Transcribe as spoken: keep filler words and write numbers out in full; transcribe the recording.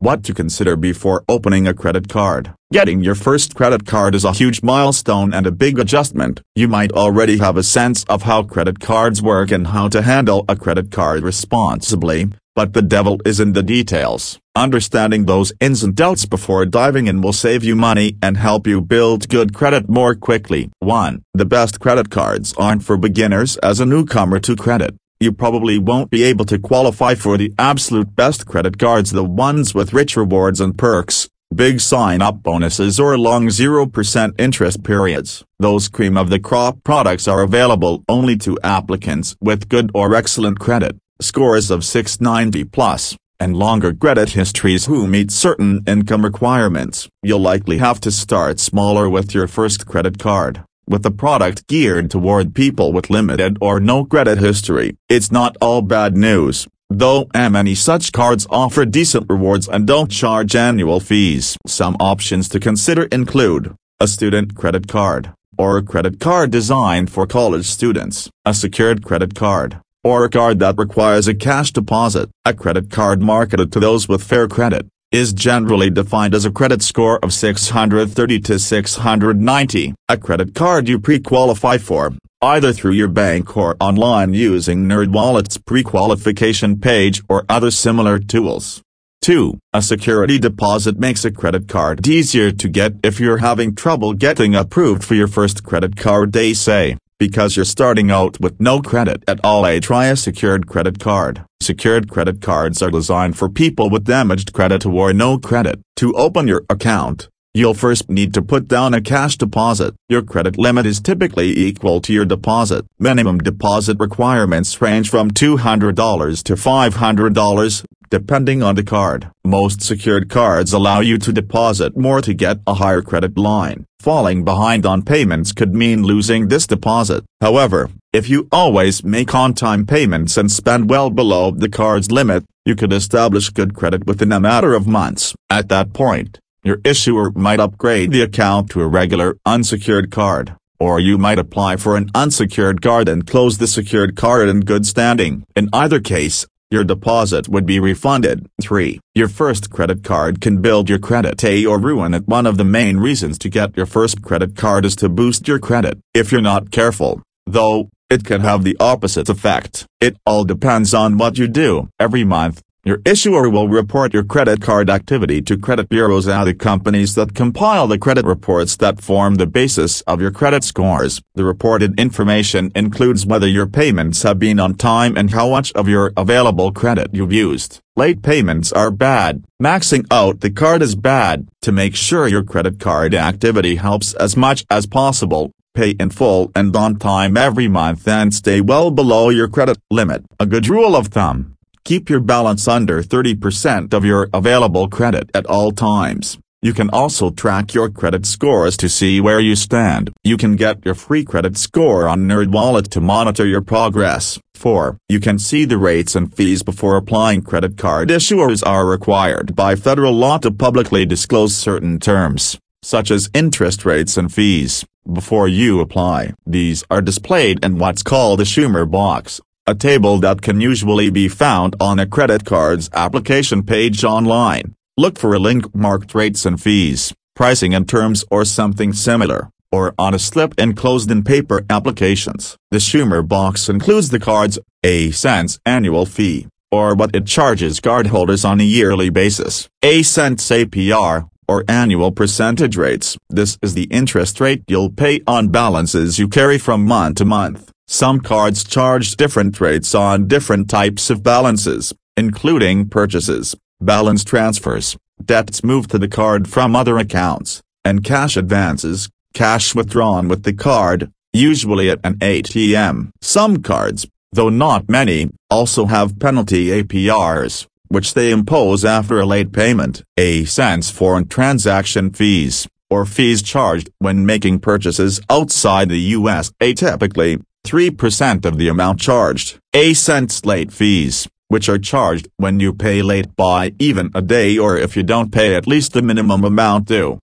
What to consider before opening a credit card. Getting your first credit card is a huge milestone and a big adjustment. You might already have a sense of how credit cards work and how to handle a credit card responsibly, but the devil is in the details. Understanding those ins and outs before diving in will save you money and help you build good credit more quickly. one. The best credit cards aren't for beginners. As a newcomer to credit, you probably won't be able to qualify for the absolute best credit cards, the ones with rich rewards and perks, big sign-up bonuses or long zero percent interest periods. Those cream of the crop products are available only to applicants with good or excellent credit, scores of six ninety plus, and longer credit histories who meet certain income requirements. You'll likely have to start smaller with your first credit card. With a product geared toward people with limited or no credit history, it's not all bad news, though many such cards offer decent rewards and don't charge annual fees. Some options to consider include a student credit card, or a credit card designed for college students, a secured credit card, or a card that requires a cash deposit. A credit card marketed to those with fair credit is generally defined as a credit score of six hundred thirty to six hundred ninety. A credit card you pre-qualify for, either through your bank or online using NerdWallet's pre-qualification page or other similar tools. two. A security deposit makes a credit card easier to get if you're having trouble getting approved for your first credit card, they say. Because you're starting out with no credit at all, try a secured credit card. Secured credit cards are designed for people with damaged credit or no credit. To open your account, you'll first need to put down a cash deposit. Your credit limit is typically equal to your deposit. Minimum deposit requirements range from two hundred dollars to five hundred dollars, depending on the card. Most secured cards allow you to deposit more to get a higher credit line. Falling behind on payments could mean losing this deposit. However, if you always make on-time payments and spend well below the card's limit, you could establish good credit within a matter of months. At that point, your issuer might upgrade the account to a regular unsecured card, or you might apply for an unsecured card and close the secured card in good standing. In either case, your deposit would be refunded. three. Your first credit card can build your credit or ruin it. One of the main reasons to get your first credit card is to boost your credit. If you're not careful, though, it can have the opposite effect. It all depends on what you do. Every month, your issuer will report your credit card activity to credit bureaus and the companies that compile the credit reports that form the basis of your credit scores. The reported information includes whether your payments have been on time and how much of your available credit you've used. Late payments are bad. Maxing out the card is bad. To make sure your credit card activity helps as much as possible, pay in full and on time every month and stay well below your credit limit. A good rule of thumb: keep your balance under thirty percent of your available credit at all times. You can also track your credit scores to see where you stand. You can get your free credit score on NerdWallet to monitor your progress. four. You can see the rates and fees before applying. Credit card issuers are required by federal law to publicly disclose certain terms, such as interest rates and fees, before you apply. These are displayed in what's called a Schumer box, a table that can usually be found on a credit card's application page online. Look for a link marked rates and fees, pricing and terms or something similar, or on a slip enclosed in paper applications. The Schumer box includes the card's a cents annual fee, or what it charges cardholders on a yearly basis, a cents A P R, or annual percentage rates. This is the interest rate you'll pay on balances you carry from month to month. Some cards charge different rates on different types of balances, including purchases, balance transfers, debts moved to the card from other accounts, and cash advances, cash withdrawn with the card, usually at an A T M. Some cards, though not many, also have penalty A P Rs, which they impose after a late payment. A cents for transaction fees, or fees charged when making purchases outside the U S A typically three percent of the amount charged. A cents late fees, which are charged when you pay late by even a day or if you don't pay at least the minimum amount due.